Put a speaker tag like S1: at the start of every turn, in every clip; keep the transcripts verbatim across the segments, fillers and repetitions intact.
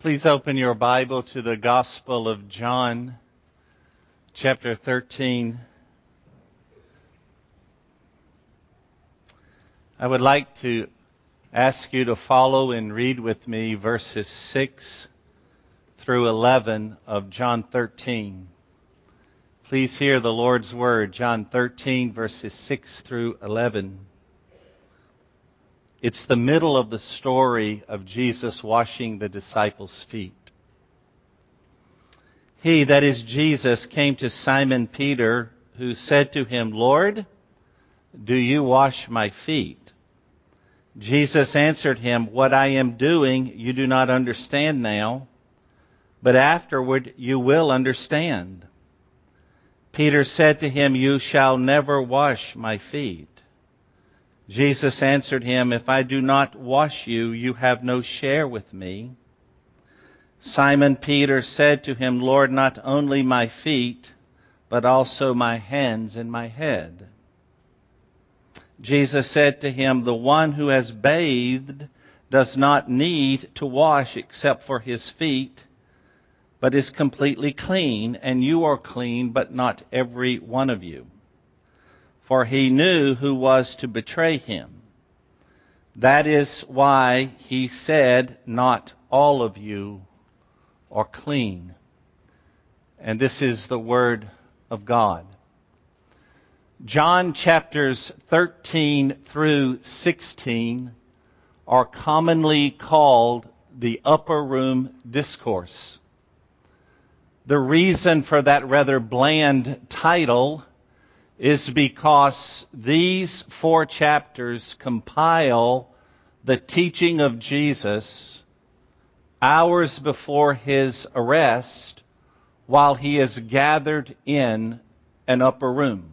S1: Please open your Bible to the Gospel of John, chapter thirteen. I would like to ask you to follow and read with me verses six through eleven of John thirteen. Please hear the Lord's word, John thirteen, verses six through eleven. It's the middle of the story of Jesus washing the disciples' feet. He, that is Jesus, came to Simon Peter, who said to him, "Lord, do you wash my feet?" Jesus answered him, "What I am doing you do not understand now, but afterward you will understand." Peter said to him, "You shall never wash my feet." Jesus answered him, "If I do not wash you, you have no share with me." Simon Peter said to him, "Lord, not only my feet, but also my hands and my head." Jesus said to him, "The one who has bathed does not need to wash except for his feet, but is completely clean, and you are clean, but not every one of you." For he knew who was to betray him. That is why he said, "Not all of you are clean." And this is the word of God. John chapters thirteen through sixteen are commonly called the Upper Room Discourse. The reason for that rather bland title is because these four chapters compile the teaching of Jesus hours before his arrest while he is gathered in an upper room.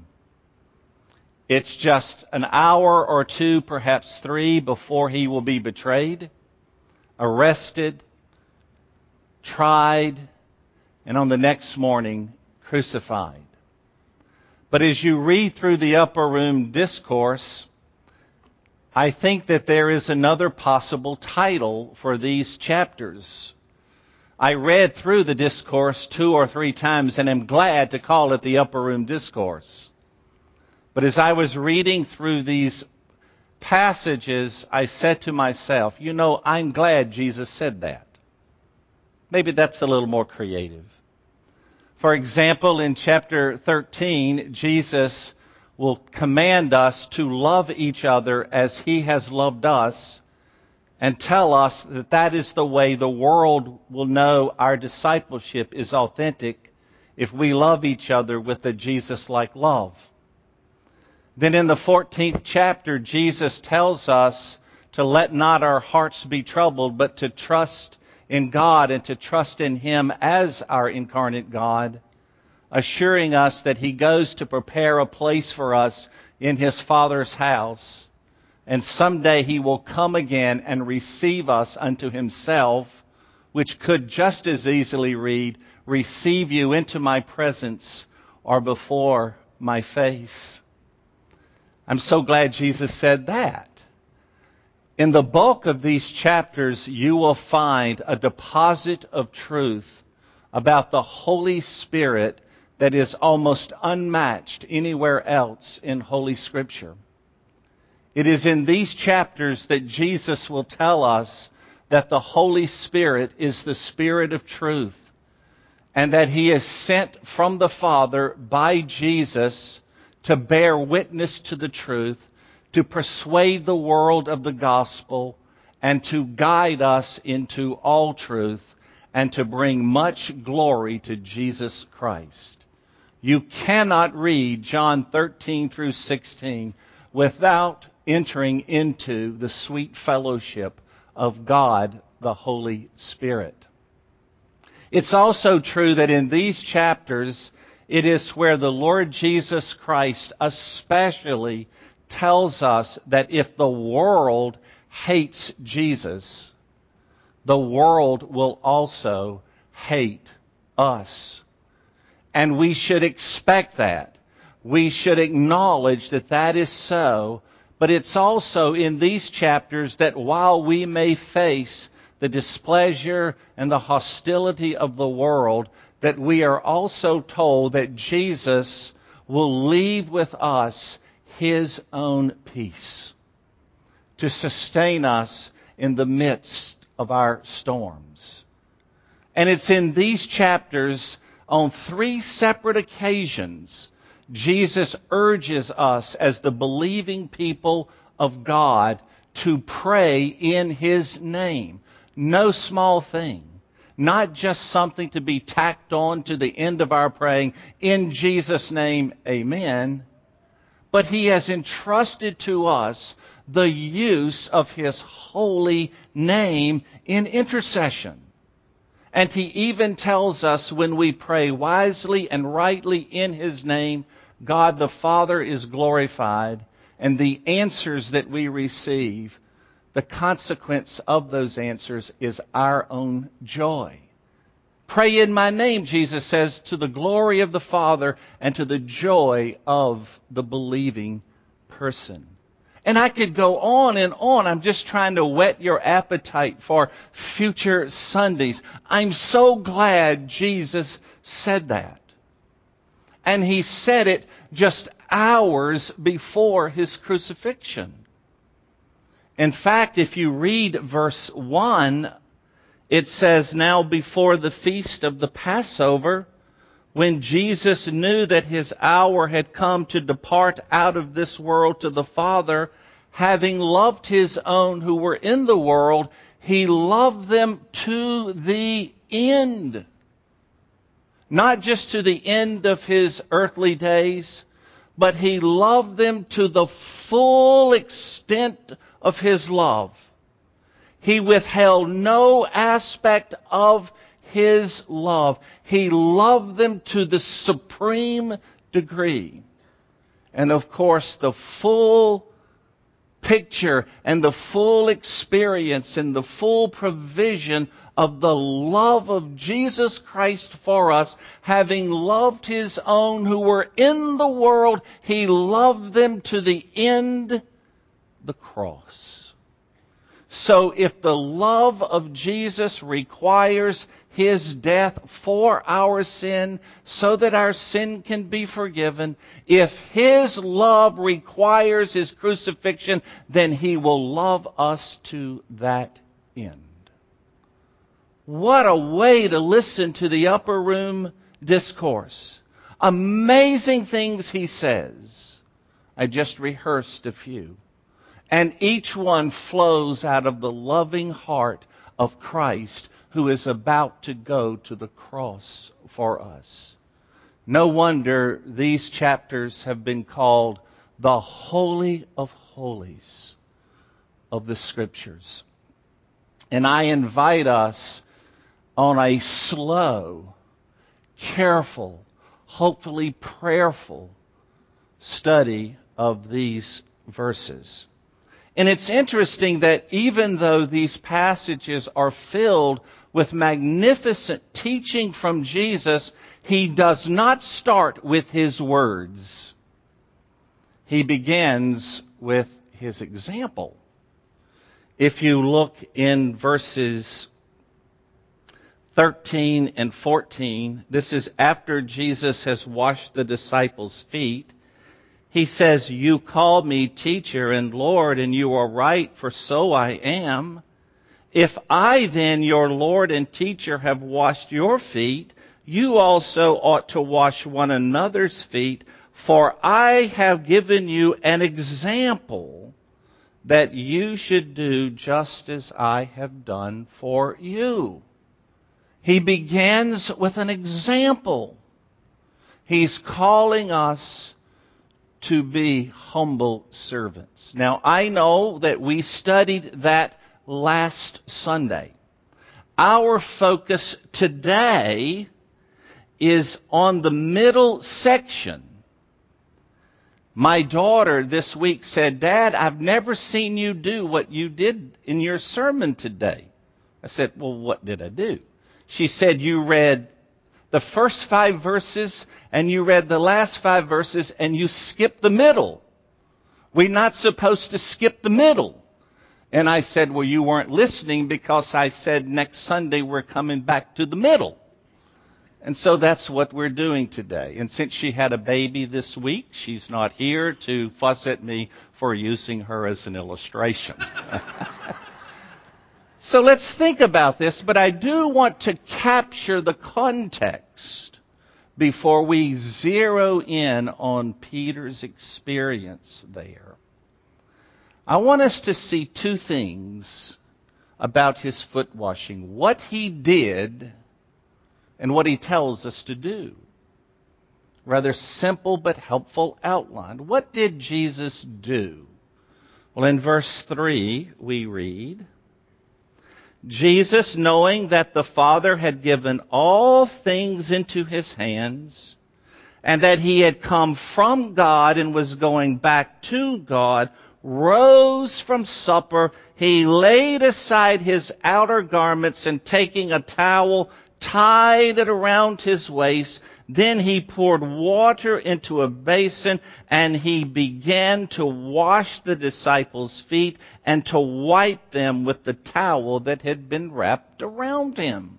S1: It's just an hour or two, perhaps three, before he will be betrayed, arrested, tried, and on the next morning crucified. But as you read through the Upper Room Discourse, I think that there is another possible title for these chapters. I read through the discourse two or three times and am glad to call it the Upper Room Discourse. But as I was reading through these passages, I said to myself, you know, I'm glad Jesus said that. Maybe that's a little more creative. For example, in chapter thirteen, Jesus will command us to love each other as he has loved us and tell us that that is the way the world will know our discipleship is authentic if we love each other with a Jesus-like love. Then in the fourteenth chapter, Jesus tells us to let not our hearts be troubled, but to trust in God and to trust in him as our incarnate God, assuring us that he goes to prepare a place for us in his Father's house, and someday he will come again and receive us unto himself, which could just as easily read, "Receive you into my presence or before my face." I'm so glad Jesus said that. In the bulk of these chapters, you will find a deposit of truth about the Holy Spirit that is almost unmatched anywhere else in Holy Scripture. It is in these chapters that Jesus will tell us that the Holy Spirit is the Spirit of truth, and that he is sent from the Father by Jesus to bear witness to the truth, to persuade the world of the gospel, and to guide us into all truth, and to bring much glory to Jesus Christ. You cannot read John thirteen through sixteen without entering into the sweet fellowship of God, the Holy Spirit. It's also true that in these chapters, it is where the Lord Jesus Christ especially tells us that if the world hates Jesus, the world will also hate us. And we should expect that. We should acknowledge that that is so. But it's also in these chapters that while we may face the displeasure and the hostility of the world, that we are also told that Jesus will leave with us His own peace to sustain us in the midst of our storms. And it's in these chapters, on three separate occasions, Jesus urges us as the believing people of God to pray in His name. No small thing. Not just something to be tacked on to the end of our praying, in Jesus' name, amen. But He has entrusted to us the use of His holy name in intercession. And He even tells us when we pray wisely and rightly in His name, God the Father is glorified, and the answers that we receive, the consequence of those answers is our own joy. Pray in my name, Jesus says, to the glory of the Father and to the joy of the believing person. And I could go on and on. I'm just trying to whet your appetite for future Sundays. I'm so glad Jesus said that. And He said it just hours before His crucifixion. In fact, if you read verse one, it says, now before the feast of the Passover, when Jesus knew that His hour had come to depart out of this world to the Father, having loved His own who were in the world, He loved them to the end. Not just to the end of His earthly days, but He loved them to the full extent of His love. He withheld no aspect of His love. He loved them to the supreme degree. And of course, the full picture and the full experience and the full provision of the love of Jesus Christ for us, having loved His own who were in the world, He loved them to the end, the cross. So if the love of Jesus requires His death for our sin so that our sin can be forgiven, if His love requires His crucifixion, then He will love us to that end. What a way to listen to the upper room discourse. Amazing things He says. I just rehearsed a few. And each one flows out of the loving heart of Christ, who is about to go to the cross for us. No wonder these chapters have been called the Holy of Holies of the Scriptures. And I invite us on a slow, careful, hopefully prayerful study of these verses. And it's interesting that even though these passages are filled with magnificent teaching from Jesus, He does not start with His words. He begins with His example. If you look in verses thirteen and fourteen, this is after Jesus has washed the disciples' feet. He says, you call me teacher and Lord, and you are right, for so I am. If I then, your Lord and teacher, have washed your feet, you also ought to wash one another's feet, for I have given you an example that you should do just as I have done for you. He begins with an example. He's calling us to be humble servants. Now, I know that we studied that last Sunday. Our focus today is on the middle section. My daughter this week said, Dad, I've never seen you do what you did in your sermon today. I said, well, what did I do? She said, you read the first five verses and you read the last five verses and you skipped the middle. We're not supposed to skip the middle. And I said, well, you weren't listening because I said next Sunday we're coming back to the middle. And so that's what we're doing today. And since she had a baby this week, she's not here to fuss at me for using her as an illustration. So let's think about this, but I do want to capture the context before we zero in on Peter's experience there. I want us to see two things about his foot washing. What he did and what he tells us to do. Rather simple but helpful outline. What did Jesus do? Well, in verse three we read, Jesus, knowing that the Father had given all things into his hands, and that he had come from God and was going back to God, rose from supper. He laid aside his outer garments, and taking a towel, tied it around his waist. Then he poured water into a basin, and he began to wash the disciples' feet and to wipe them with the towel that had been wrapped around him.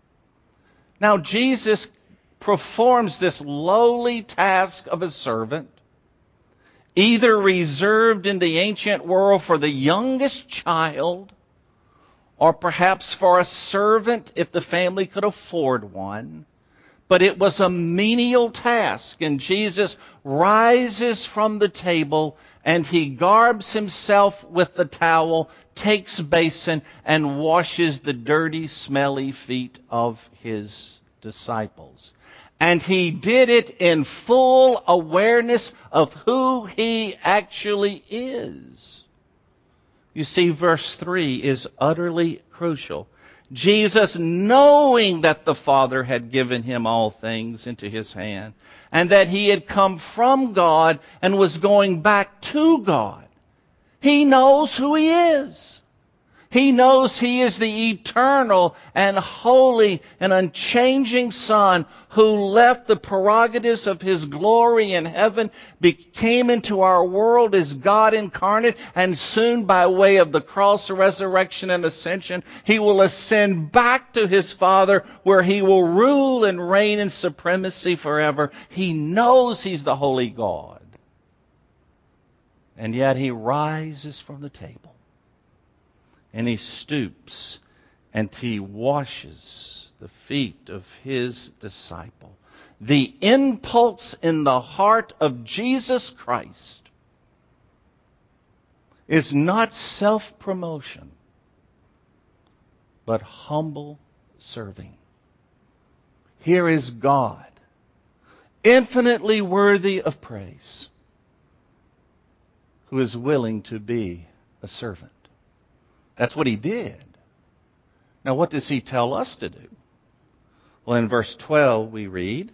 S1: Now Jesus performs this lowly task of a servant, either reserved in the ancient world for the youngest child, or perhaps for a servant if the family could afford one. But it was a menial task, and Jesus rises from the table and he garbs himself with the towel, takes basin, and washes the dirty, smelly feet of his disciples. And he did it in full awareness of who he actually is. You see, verse three is utterly crucial. Jesus, knowing that the Father had given him all things into his hand, and that he had come from God and was going back to God, he knows who he is. He knows he is the eternal and holy and unchanging Son who left the prerogatives of his glory in heaven, became into our world as God incarnate, and soon by way of the cross, resurrection, and ascension, he will ascend back to his Father, where he will rule and reign in supremacy forever. He knows he's the holy God. And yet he rises from the table. And he stoops and he washes the feet of his disciple. The impulse in the heart of Jesus Christ is not self-promotion, but humble serving. Here is God, infinitely worthy of praise, who is willing to be a servant. That's what he did. Now, what does he tell us to do? Well, in verse twelve we read,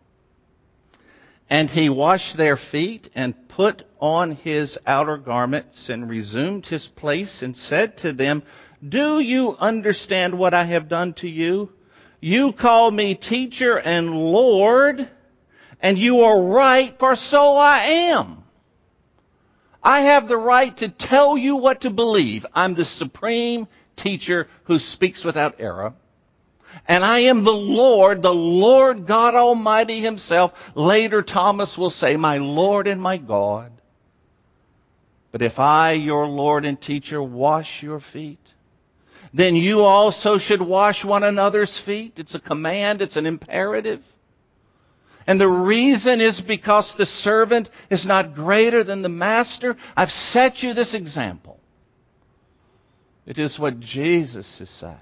S1: and he washed their feet and put on his outer garments and resumed his place and said to them, do you understand what I have done to you? You call me teacher and Lord, and you are right, for so I am. I have the right to tell you what to believe. I'm the supreme teacher who speaks without error. And I am the Lord, the Lord God Almighty himself. Later, Thomas will say, my Lord and my God. But if I, your Lord and teacher, wash your feet, then you also should wash one another's feet. It's a command. It's an imperative. And the reason is because the servant is not greater than the master. I've set you this example. It is what Jesus is saying.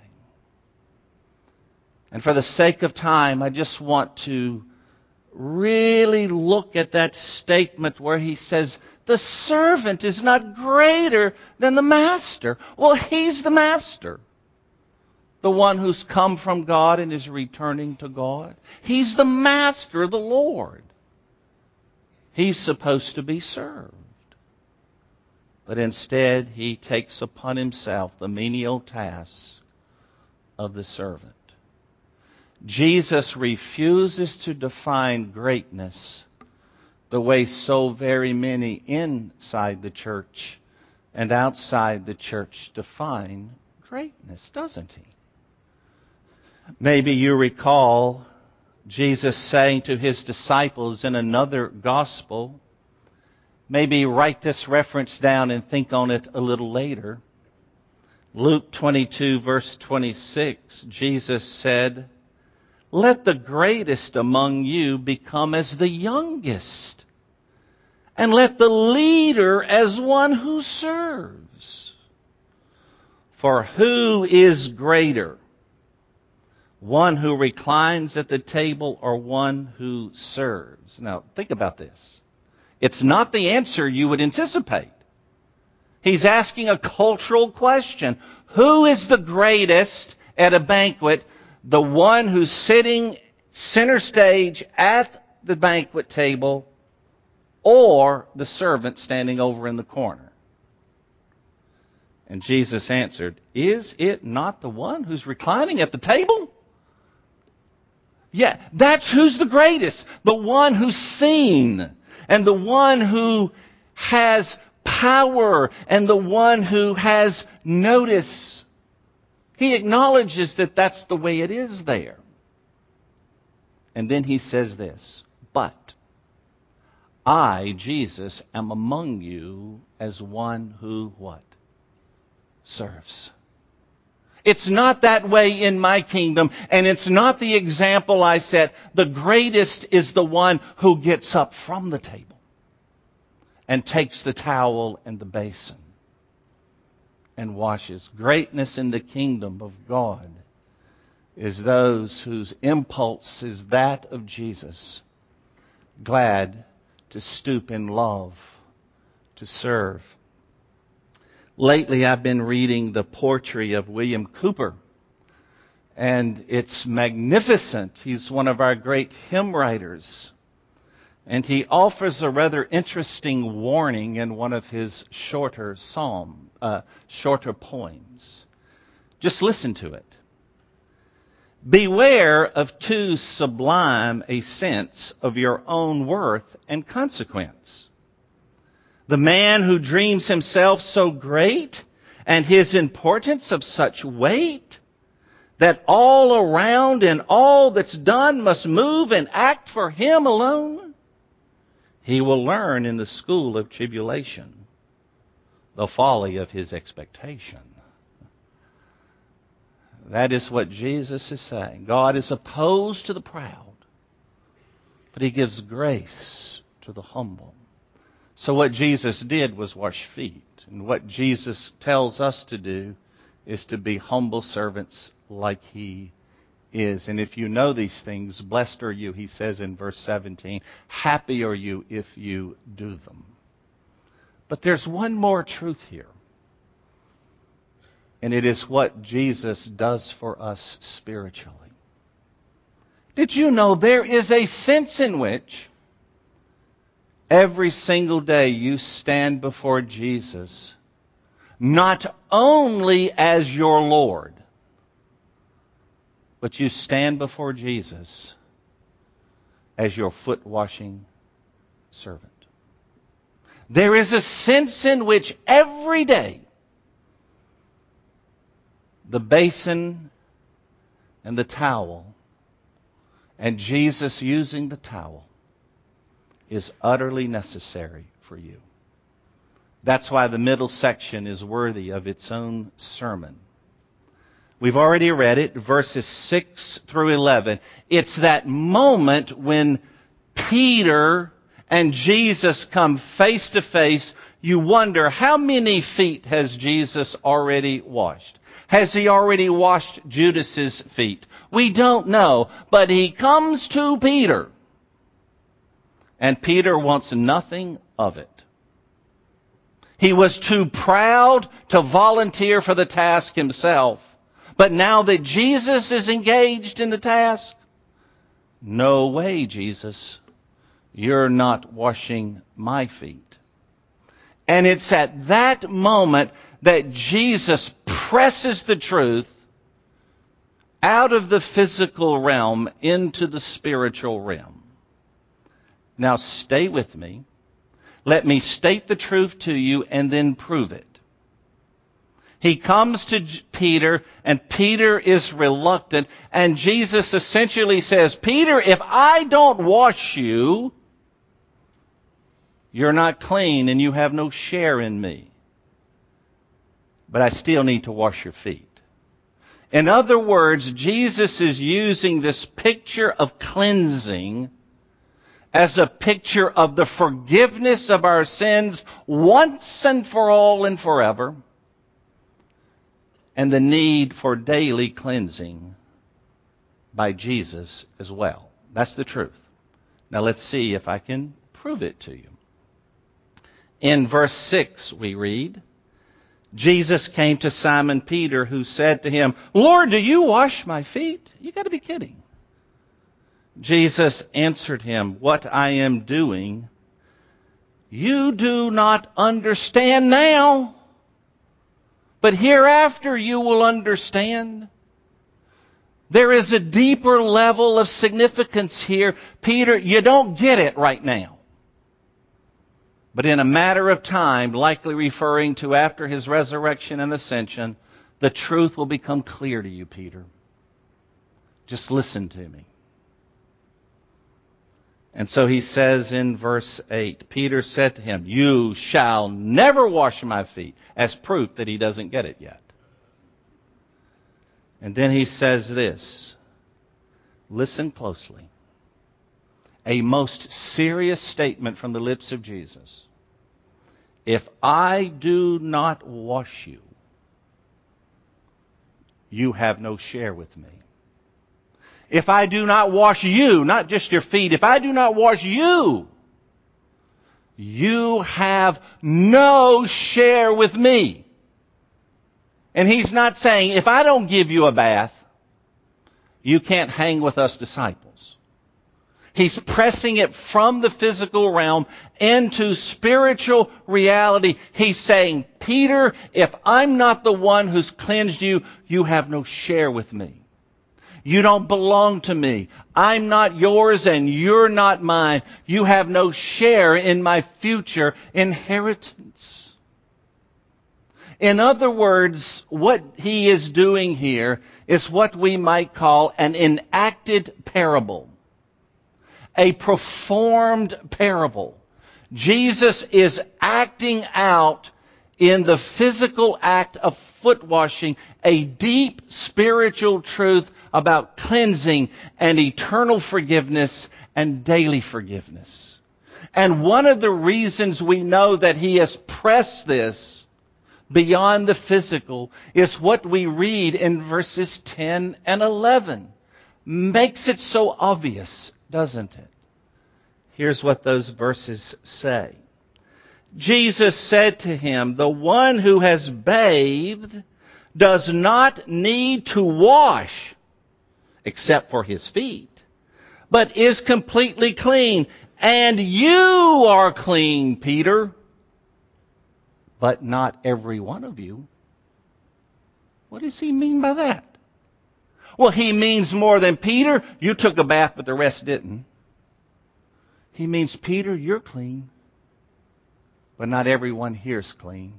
S1: And for the sake of time, I just want to really look at that statement where he says, the servant is not greater than the master. Well, he's the master. The one who's come from God and is returning to God. He's the master, the Lord. He's supposed to be served. But instead, he takes upon himself the menial task of the servant. Jesus refuses to define greatness the way so very many inside the church and outside the church define greatness, doesn't he? Maybe you recall Jesus saying to his disciples in another gospel, maybe write this reference down and think on it a little later. Luke twenty-two, verse twenty-six, Jesus said, "Let the greatest among you become as the youngest, and let the leader as one who serves. For who is greater, one who reclines at the table or one who serves?" Now, think about this. It's not the answer you would anticipate. He's asking a cultural question. Who is the greatest at a banquet? The one who's sitting center stage at the banquet table, or the servant standing over in the corner? And Jesus answered, "Is it not the one who's reclining at the table?" Yeah, that's who's the greatest. The one who's seen, and the one who has power, and the one who has notice. He acknowledges that that's the way it is there. And then he says this, "But I, Jesus, am among you as one who," what? Serves. It's not that way in my kingdom, and it's not the example I set. The greatest is the one who gets up from the table and takes the towel and the basin and washes. Greatness in the kingdom of God is those whose impulse is that of Jesus, glad to stoop in love to serve. Lately, I've been reading the poetry of William Cowper, and it's magnificent. He's one of our great hymn writers, and he offers a rather interesting warning in one of his shorter psalm, uh, shorter poems. Just listen to it. "Beware of too sublime a sense of your own worth and consequence. The man who dreams himself so great and his importance of such weight that all around and all that's done must move and act for him alone, he will learn in the school of tribulation the folly of his expectation." That is what Jesus is saying. God is opposed to the proud, but he gives grace to the humble. So what Jesus did was wash feet. And what Jesus tells us to do is to be humble servants like he is. And if you know these things, blessed are you, he says in verse seventeen. Happy are you if you do them. But there's one more truth here. And it is what Jesus does for us spiritually. Did you know there is a sense in which every single day you stand before Jesus, not only as your Lord, but you stand before Jesus as your foot-washing servant. There is a sense in which every day the basin and the towel, and Jesus using the towel, is utterly necessary for you. That's why the middle section is worthy of its own sermon. We've already read it, verses six through eleven. It's that moment when Peter and Jesus come face to face. You wonder, how many feet has Jesus already washed? Has he already washed Judas's feet? We don't know, but he comes to Peter, and Peter wants nothing of it. He was too proud to volunteer for the task himself. But now that Jesus is engaged in the task, no way, Jesus, you're not washing my feet. And it's at that moment that Jesus presses the truth out of the physical realm into the spiritual realm. Now stay with me. Let me state the truth to you and then prove it. He comes to Peter, and Peter is reluctant, and Jesus essentially says, Peter, if I don't wash you, you're not clean and you have no share in me. But I still need to wash your feet. In other words, Jesus is using this picture of cleansing as a picture of the forgiveness of our sins once and for all and forever, and the need for daily cleansing by Jesus as well. That's the truth. Now let's see if I can prove it to you. In verse six we read, Jesus came to Simon Peter, who said to him, Lord, do you wash my feet? You got to be kidding. Jesus answered him, what I am doing, you do not understand now, but hereafter you will understand. There is a deeper level of significance here. Peter, you don't get it right now. But in a matter of time, likely referring to after his resurrection and ascension, the truth will become clear to you, Peter. Just listen to me. And so he says in verse eight, Peter said to him, you shall never wash my feet, as proof that he doesn't get it yet. And then he says this, listen closely. A most serious statement from the lips of Jesus. If I do not wash you, you have no share with me. If I do not wash you, not just your feet, if I do not wash you, you have no share with me. And he's not saying, if I don't give you a bath, you can't hang with us disciples. He's pressing it from the physical realm into spiritual reality. He's saying, Peter, if I'm not the one who's cleansed you, you have no share with me. You don't belong to me. I'm not yours and you're not mine. You have no share in my future inheritance. In other words, what he is doing here is what we might call an enacted parable. A performed parable. Jesus is acting out in the physical act of foot washing a deep spiritual truth about cleansing and eternal forgiveness and daily forgiveness. And one of the reasons we know that he has pressed this beyond the physical is what we read in verses ten and eleven. Makes it so obvious, doesn't it? Here's what those verses say. Jesus said to him, the one who has bathed does not need to wash except for his feet, but is completely clean. And you are clean, Peter, but not every one of you. What does he mean by that? Well, he means more than Peter, you took a bath, but the rest didn't. He means, Peter, you're clean, but not everyone here's clean.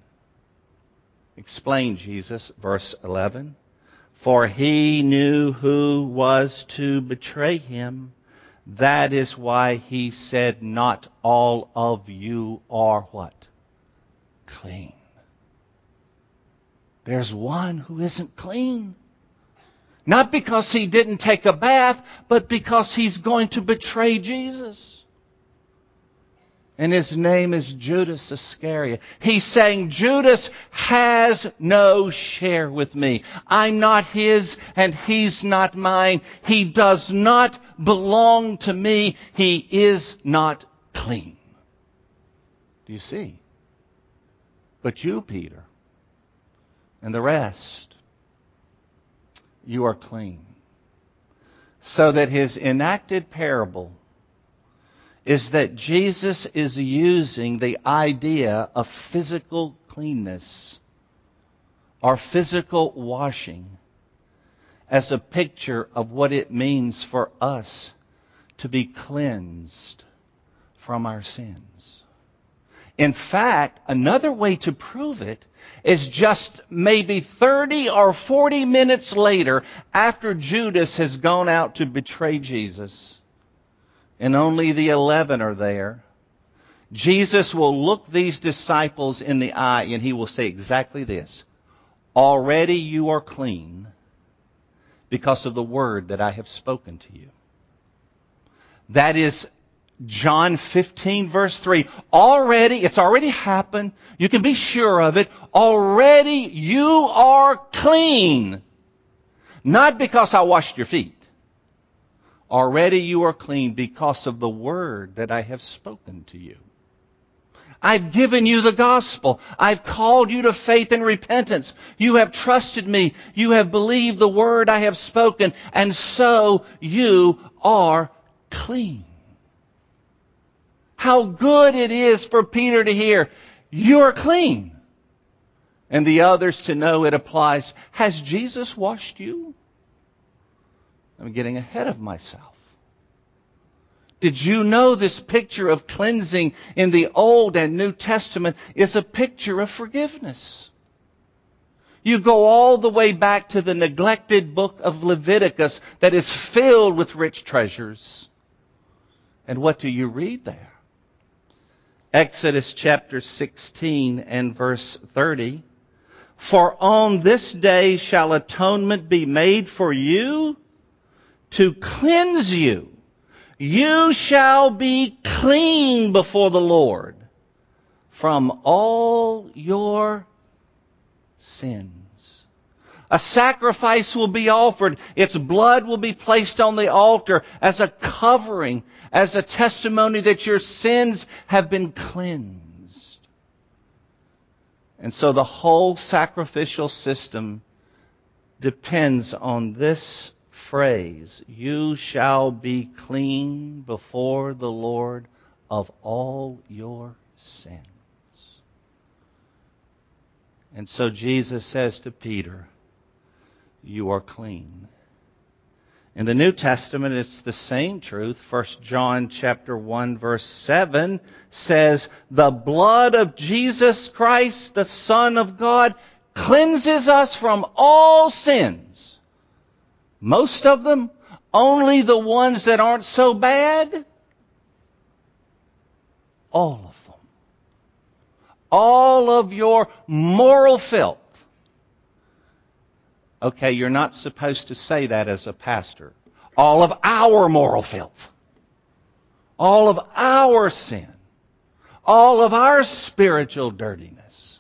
S1: Explain, Jesus, verse eleven. For he knew who was to betray him. That is why he said, not all of you are what? Clean. There's one who isn't clean. Not because he didn't take a bath, but because he's going to betray Jesus. And his name is Judas Iscariot. He's saying, Judas has no share with me. I'm not his and he's not mine. He does not belong to me. He is not clean. Do you see? But you, Peter, and the rest, you are clean. So that his enacted parable is that Jesus is using the idea of physical cleanness or physical washing as a picture of what it means for us to be cleansed from our sins. In fact, another way to prove it is just maybe thirty or forty minutes later, after Judas has gone out to betray Jesus, and only the eleven are there, Jesus will look these disciples in the eye and he will say exactly this: already you are clean because of the word that I have spoken to you. That is John fifteen verse three. Already, it's already happened. You can be sure of it. Already you are clean. Not because I washed your feet. Already you are clean because of the word that I have spoken to you. I've given you the gospel. I've called you to faith and repentance. You have trusted me. You have believed the word I have spoken. And so you are clean. How good it is for Peter to hear, you're clean. And the others to know it applies. Has Jesus washed you? I'm getting ahead of myself. Did you know this picture of cleansing in the Old and New Testament is a picture of forgiveness? You go all the way back to the neglected book of Leviticus that is filled with rich treasures. And what do you read there? Exodus chapter sixteen and verse thirty. For on this day shall atonement be made for you to cleanse you. You shall be clean before the Lord from all your sins. A sacrifice will be offered. Its blood will be placed on the altar as a covering, as a testimony that your sins have been cleansed. And so the whole sacrificial system depends on this phrase, you shall be clean before the Lord of all your sins. And so Jesus says to Peter, you are clean. In the New Testament, it's the same truth. First John chapter one verse seven says, the blood of Jesus Christ, the Son of God, cleanses us from all sins. Most of them, only the ones that aren't so bad. All of them. All of your moral filth. Okay, you're not supposed to say that as a pastor. All of our moral filth. All of our sin. All of our spiritual dirtiness.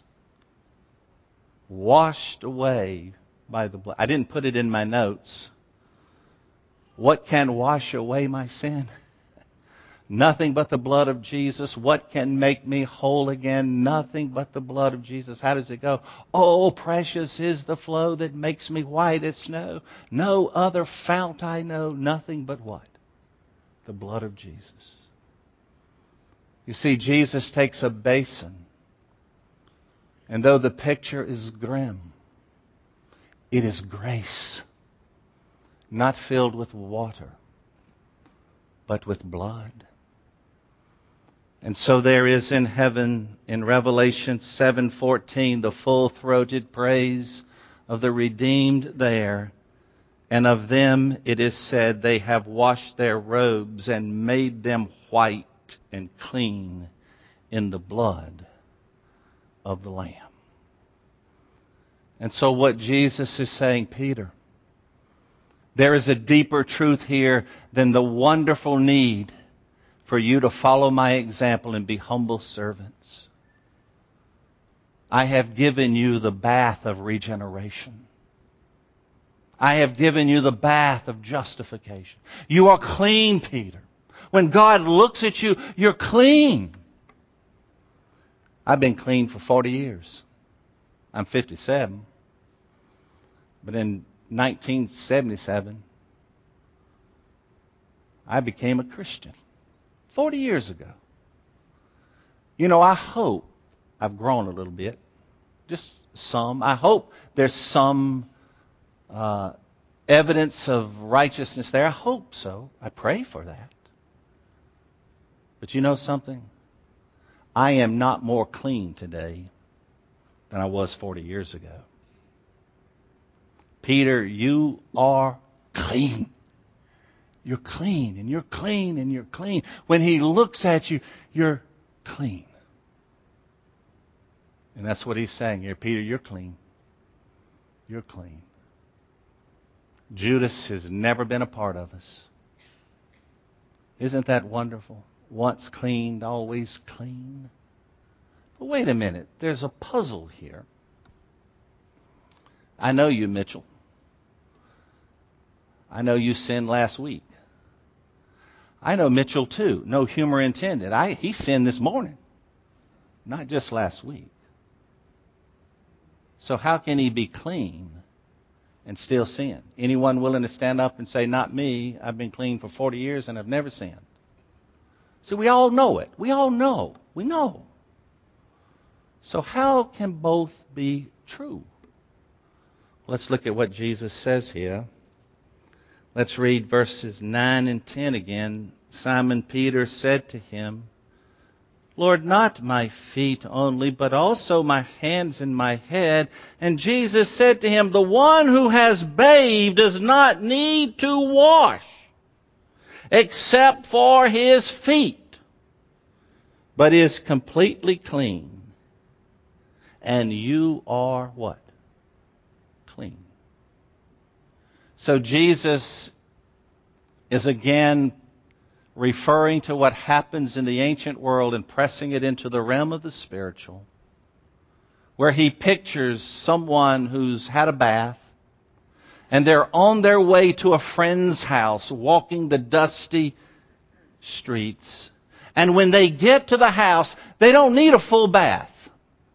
S1: Washed away by the blood. I didn't put it in my notes. What can wash away my sin? Nothing but the blood of Jesus. What can make me whole again? Nothing but the blood of Jesus. How does it go? Oh, precious is the flow that makes me white as snow. No other fount I know. Nothing but what? The blood of Jesus. You see, Jesus takes a basin. And though the picture is grim, it is grace. Not filled with water, but with blood. And so there is in heaven, in Revelation seven fourteen, the full-throated praise of the redeemed there. And of them it is said, they have washed their robes and made them white and clean in the blood of the Lamb. And so what Jesus is saying, Peter, there is a deeper truth here than the wonderful need for you to follow my example and be humble servants. I have given you the bath of regeneration. I have given you the bath of justification. You are clean, Peter. When God looks at you, you're clean. I've been clean for forty years. I'm fifty-seven. But in nineteen seventy-seven, I became a Christian. forty years ago. You know, I hope I've grown a little bit. Just some. I hope there's some uh, evidence of righteousness there. I hope so. I pray for that. But you know something? I am not more clean today than I was forty years ago. Peter, you are clean. You're clean, and you're clean, and you're clean. When he looks at you, you're clean. And that's what he's saying here. Peter, you're clean. You're clean. Judas has never been a part of us. Isn't that wonderful? Once cleaned, always clean. But wait a minute. There's a puzzle here. I know you, Mitchell. I know you sinned last week. I know Mitchell too. No humor intended. I, he sinned this morning, not just last week. So how can he be clean and still sin? Anyone willing to stand up and say, not me, I've been clean for forty years and I've never sinned? See, we all know it. We all know. We know. So how can both be true? Let's look at what Jesus says here. Let's read verses nine and ten again. Simon Peter said to him, Lord, not my feet only, but also my hands and my head. And Jesus said to him, the one who has bathed does not need to wash, except for his feet, but is completely clean. And you are what? Clean. So Jesus is again referring to what happens in the ancient world and pressing it into the realm of the spiritual, where he pictures someone who's had a bath and they're on their way to a friend's house, walking the dusty streets. And when they get to the house, they don't need a full bath.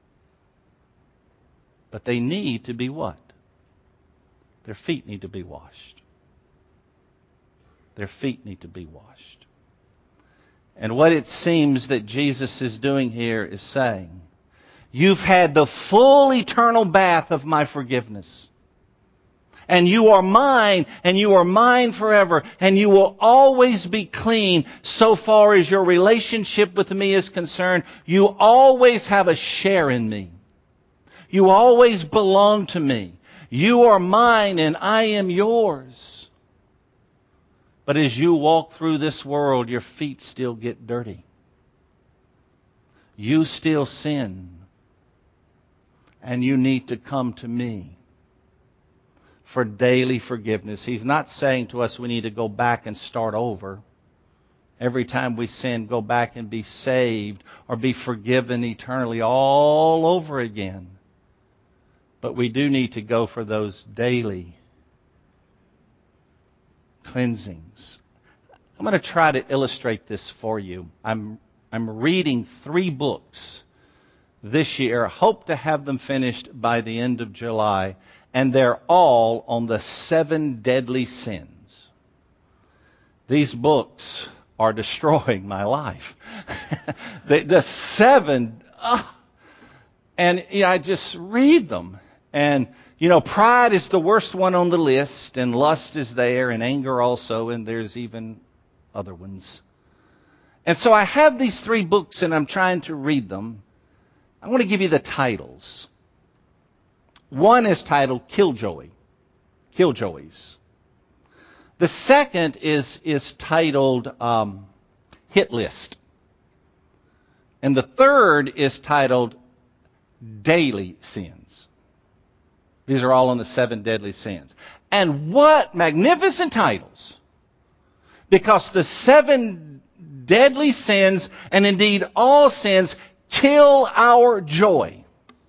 S1: But they need to be what? Their feet need to be washed. Their feet need to be washed. And what it seems that Jesus is doing here is saying, you've had the full eternal bath of my forgiveness. And you are mine, and you are mine forever, and you will always be clean so far as your relationship with me is concerned. You always have a share in me. You always belong to me. You are mine and I am yours. But as you walk through this world, your feet still get dirty. You still sin. And you need to come to me for daily forgiveness. He's not saying to us we need to go back and start over. Every time we sin, go back and be saved or be forgiven eternally all over again. But we do need to go for those daily cleansings. I'm going to try to illustrate this for you. I'm I'm reading three books this year. I hope to have them finished by the end of July. And they're all on the seven deadly sins. These books are destroying my life. the, the seven... Uh, and yeah, I just read them. And, you know, pride is the worst one on the list, and lust is there, and anger also, and there's even other ones. And so I have these three books, and I'm trying to read them. I want to give you the titles. One is titled Killjoy, Killjoys. The second is, is titled um, Hit List. And the third is titled Daily Sins. These are all on the seven deadly sins. And what magnificent titles! Because the seven deadly sins, and indeed all sins, kill our joy.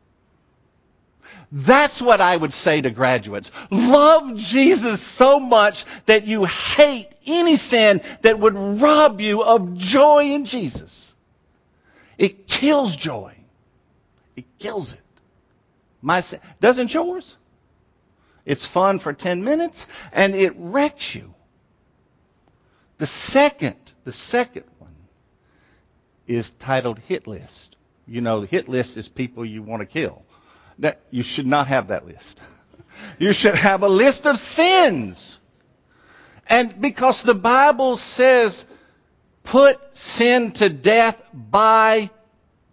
S1: That's what I would say to graduates. Love Jesus so much that you hate any sin that would rob you of joy in Jesus. It kills joy. It kills it. My sin, doesn't yours? It's fun for ten minutes and it wrecks you. The second, the second one is titled Hit List. You know, the hit list is people you want to kill. That you should not have that list. You should have a list of sins. And because the Bible says, put sin to death by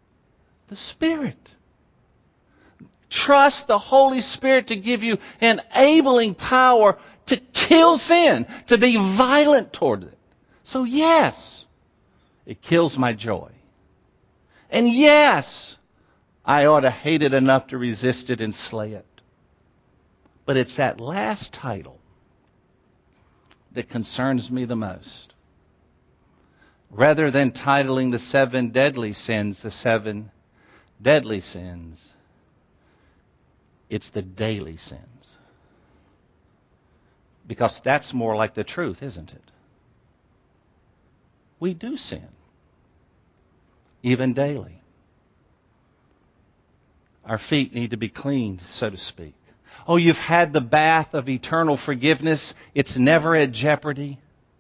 S1: The Spirit. Trust the Holy Spirit to give you enabling power to kill sin, to be violent toward it. So yes, it kills my joy. And yes, I ought to hate it enough to resist it and slay it. But it's that last title that concerns me the most. Rather than titling the seven deadly sins the seven deadly sins, it's the daily sins. Because that's more like the truth, isn't it? We do sin, even daily. Our feet need to be cleaned, so to speak. Oh, you've had the bath of eternal forgiveness. It's never at jeopardy.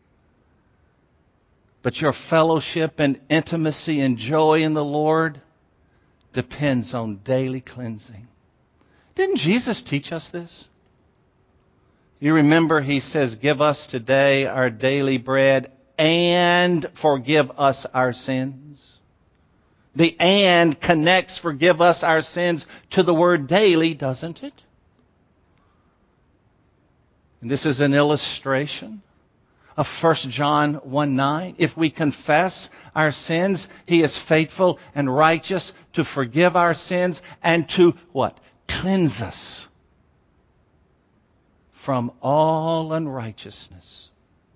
S1: But your fellowship and intimacy and joy in the Lord depends on daily cleansing. Didn't Jesus teach us this? You remember he says, give us today our daily bread and forgive us our sins. The and connects forgive us our sins to the word daily, doesn't it? And this is an illustration of First John one nine. If we confess our sins, he is faithful and righteous to forgive our sins and to what? Cleanse us from all unrighteousness.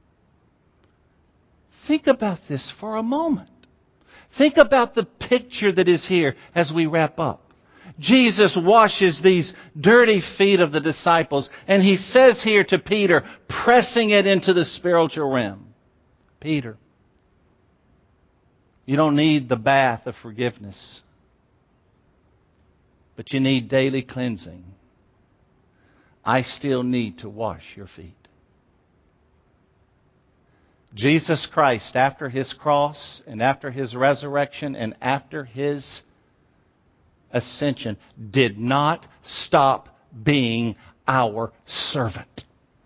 S1: Think about this for a moment. Think about the picture that is here as we wrap up. Jesus washes these dirty feet of the disciples, and he says here to Peter, pressing it into the spiritual realm, Peter, you don't need the bath of forgiveness, but you need daily cleansing. I still need to wash your feet. Jesus Christ, after his cross and after his resurrection and after his ascension, did not stop being our servant.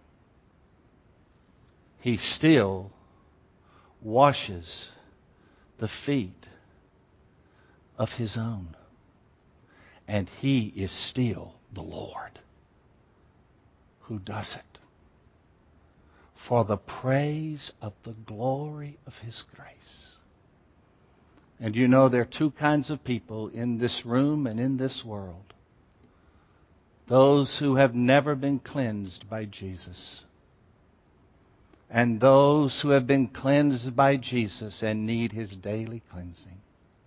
S1: He still washes the feet of his own. And he is still the Lord who does it for the praise of the glory of his grace. And you know there are two kinds of people in this room and in this world. Those who have never been cleansed by Jesus. And those who have been cleansed by Jesus and need his daily cleansing.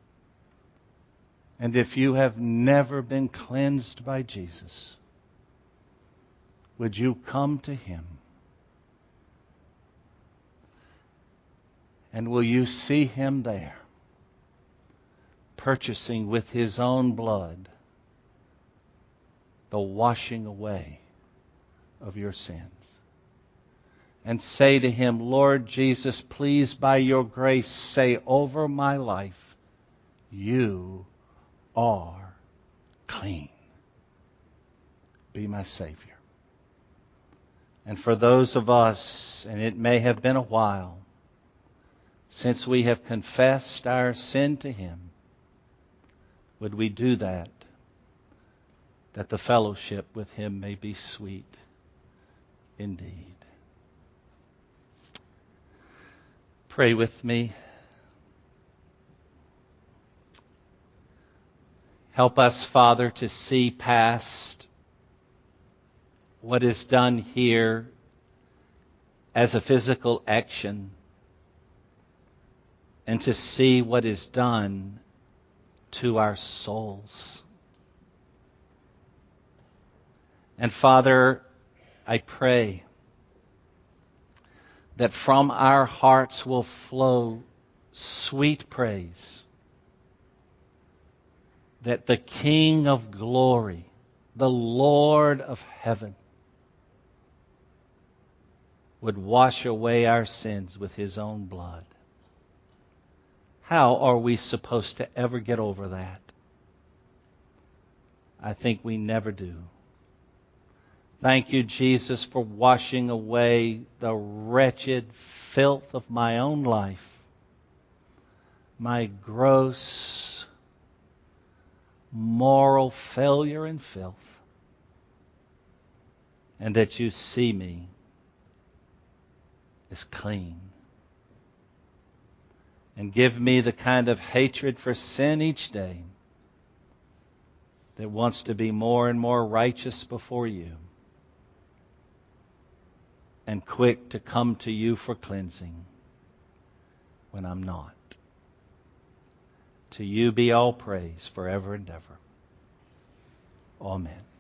S1: And if you have never been cleansed by Jesus, would you come to him? And will you see him there, purchasing with his own blood the washing away of your sins? And say to him, Lord Jesus, please by your grace say over my life, you are clean. Be my Savior. And for those of us, and it may have been a while, since we have confessed our sin to him, would we do that, that the fellowship with him may be sweet indeed. Pray with me. Help us, Father, to see past what is done here as a physical action and to see what is done to our souls. And Father, I pray that from our hearts will flow sweet praise, that the King of glory, the Lord of heaven, would wash away our sins with his own blood. How are we supposed to ever get over that? I think we never do. Thank you, Jesus, for washing away the wretched filth of my own life, my gross, moral failure and filth, and that you see me as clean. And give me the kind of hatred for sin each day that wants to be more and more righteous before you, and quick to come to you for cleansing when I'm not. To you be all praise forever and ever. Amen.